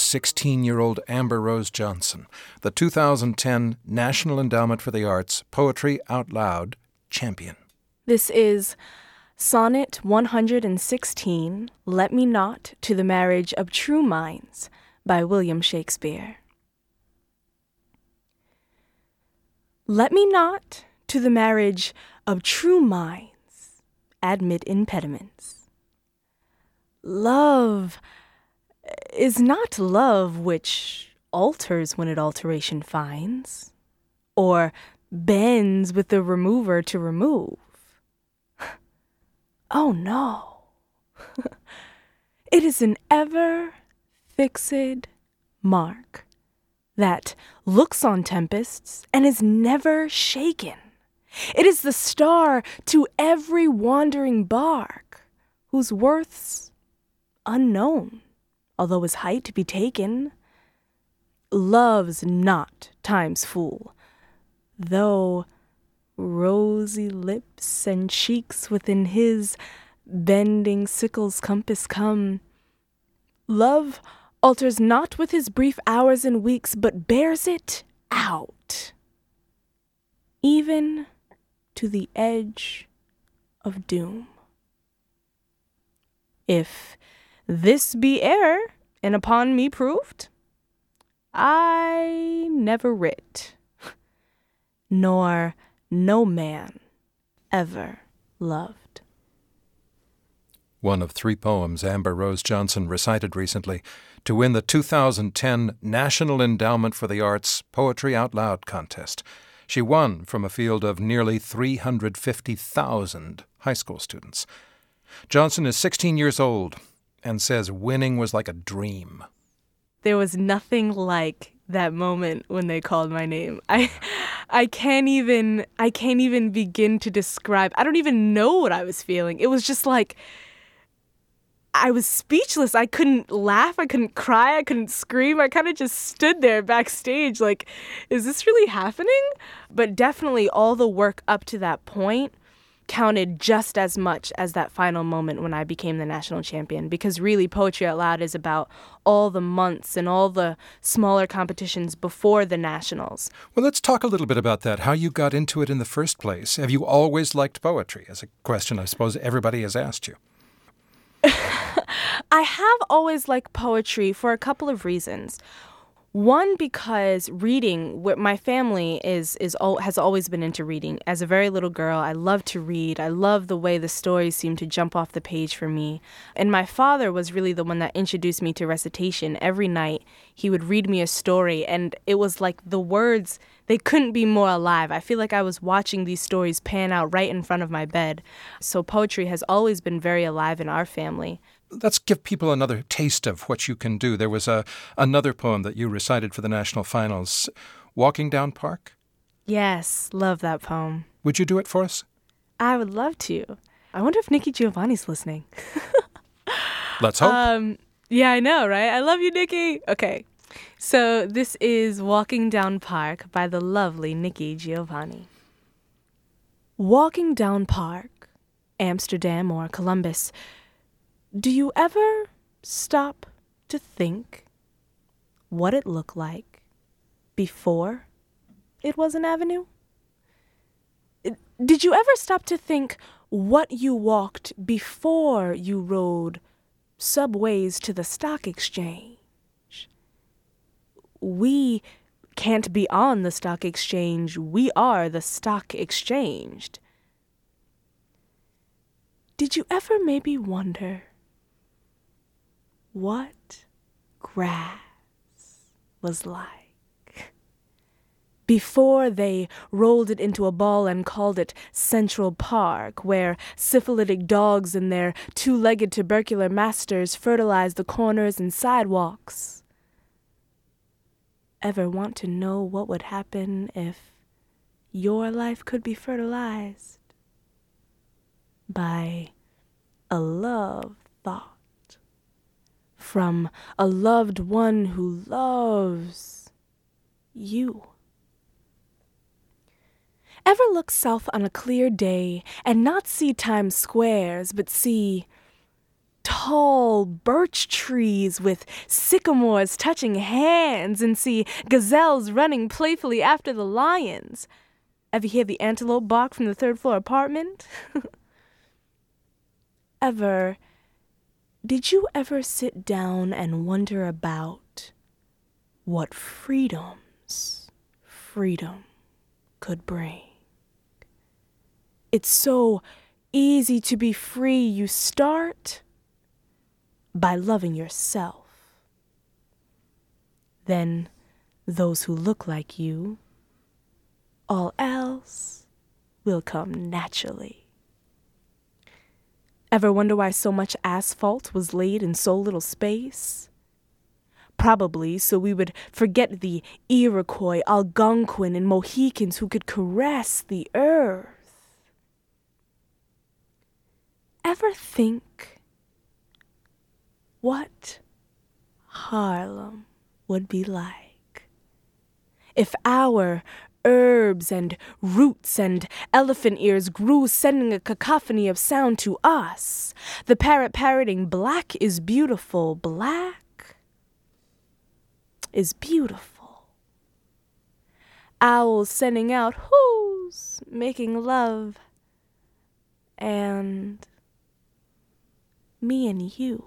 16-year-old Amber Rose Johnson, the 2010 National Endowment for the Arts Poetry Out Loud champion. This is Sonnet 116, Let Me Not to the Marriage of True Minds by William Shakespeare. Let me not to the marriage of true minds admit impediments. Love is not love which alters when it alteration finds, or bends with the remover to remove. Oh no, it is an ever-fixed mark that looks on tempests and is never shaken. It is the star to every wandering bark, whose worth's unknown, although his height to be taken. Love's not time's fool, though rosy lips and cheeks within his bending sickle's compass come. Love alters not with his brief hours and weeks, but bears it out, even to the edge of doom. If this be error, and upon me proved, I never writ, nor no man ever loved. One of 3 poems Amber Rose Johnson recited recently to win the 2010 National Endowment for the Arts Poetry Out Loud contest. She won from a field of nearly 350,000 high school students. Johnson is 16 years old and says winning was like a dream. There was nothing like that moment when they called my name. I can't even begin to describe. I don't even know what I was feeling. It was just like I was speechless. I couldn't laugh. I couldn't cry. I couldn't scream. I kind of just stood there backstage like, is this really happening? But definitely all the work up to that point counted just as much as that final moment when I became the national champion, because really Poetry Out Loud is about all the months and all the smaller competitions before the nationals. Well, let's talk a little bit about that, how you got into it in the first place. Have you always liked poetry? As a question I suppose everybody has asked you. I have always liked poetry for a couple of reasons. One, because reading, my family has always been into reading. As a very little girl, I loved to read. I loved the way the stories seemed to jump off the page for me. And my father was really the one that introduced me to recitation. Every night, he would read me a story, and it was like the words, they couldn't be more alive. I feel like I was watching these stories pan out right in front of my bed. So poetry has always been very alive in our family. Let's give people another taste of what you can do. There was another poem that you recited for the national finals, Walking Down Park? Yes, love that poem. Would you do it for us? I would love to. I wonder if Nikki Giovanni's listening. Let's hope. Yeah, I know, right? I love you, Nikki. Okay, so this is Walking Down Park by the lovely Nikki Giovanni. Walking down Park, Amsterdam or Columbus, do you ever stop to think what it looked like before it was an avenue? Did you ever stop to think what you walked before you rode subways to the stock exchange? We can't be on the stock exchange. We are the stock exchanged. Did you ever maybe wonder what grass was like before they rolled it into a ball and called it Central Park, where syphilitic dogs and their 2-legged tubercular masters fertilized the corners and sidewalks? Ever want to know what would happen if your life could be fertilized by a love thought from a loved one who loves you? Ever look south on a clear day and not see Times Squares, but see tall birch trees with sycamores touching hands and see gazelles running playfully after the lions. Ever hear the antelope bark from the third-floor apartment? Did you ever sit down and wonder about what freedom could bring? It's so easy to be free. You start by loving yourself. Then those who look like you, all else will come naturally. Ever wonder why so much asphalt was laid in so little space? Probably so we would forget the Iroquois, Algonquin, and Mohicans who could caress the earth. Ever think what Harlem would be like if our herbs and roots and elephant ears grew, sending a cacophony of sound to us? The parrot parroting, black is beautiful, black is beautiful. Owls sending out whoos, making love, and me and you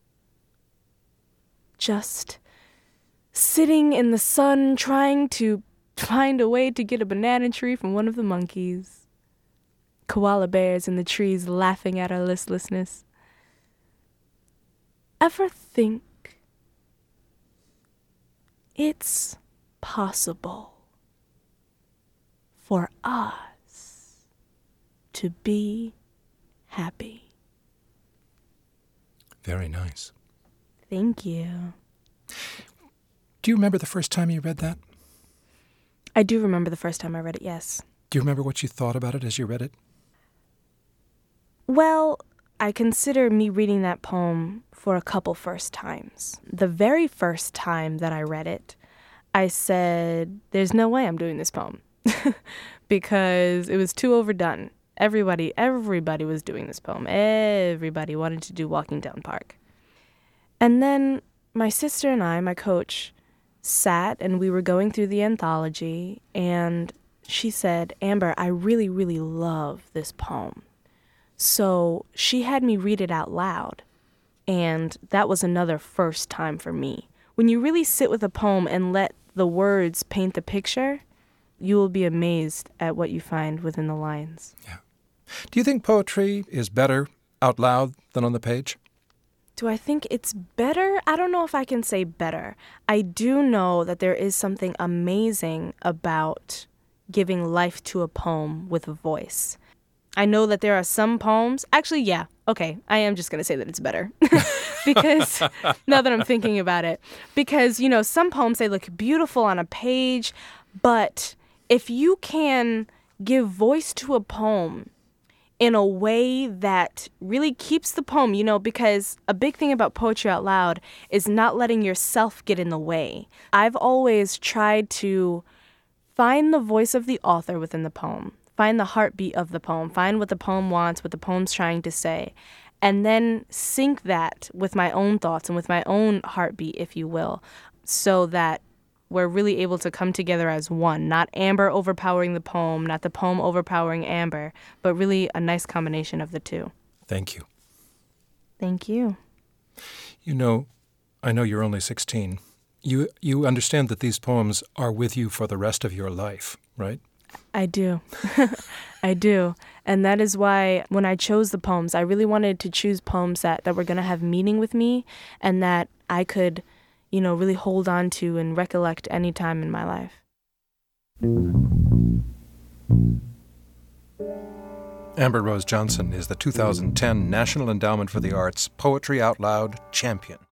just sitting in the sun trying to find a way to get a banana tree from one of the monkeys. Koala bears in the trees laughing at our listlessness. Ever think it's possible for us to be happy? Very nice. Thank you. Do you remember the first time you read that? I do remember the first time I read it, yes. Do you remember what you thought about it as you read it? Well, I consider me reading that poem for a couple first times. The very first time that I read it, I said, there's no way I'm doing this poem. Because it was too overdone. Everybody was doing this poem. Everybody wanted to do Walking Down Park. And then my sister and I, my coach, sat and we were going through the anthology, and she said, Amber, I really, really love this poem. So she had me read it out loud, and that was another first time for me. When you really sit with a poem and let the words paint the picture, you will be amazed at what you find within the lines. Yeah. Do you think poetry is better out loud than on the page? Do I think it's better? I don't know if I can say better. I do know that there is something amazing about giving life to a poem with a voice. I know that there are some poems, actually, yeah, okay, I am just going to say that it's better. Because, now that I'm thinking about it, because, you know, some poems, they look beautiful on a page, but if you can give voice to a poem in a way that really keeps the poem, you know, because a big thing about poetry out loud is not letting yourself get in the way. I've always tried to find the voice of the author within the poem, find the heartbeat of the poem, find what the poem wants, what the poem's trying to say, and then sync that with my own thoughts and with my own heartbeat, if you will, so that we're really able to come together as one, not Amber overpowering the poem, not the poem overpowering Amber, but really a nice combination of the two. Thank you. Thank you. You know, I know you're only 16. You understand that these poems are with you for the rest of your life, right? I do. I do. And that is why when I chose the poems, I really wanted to choose poems that were going to have meaning with me and that I could, you know, really hold on to and recollect any time in my life. Amber Rose Johnson is the 2010 National Endowment for the Arts Poetry Out Loud champion.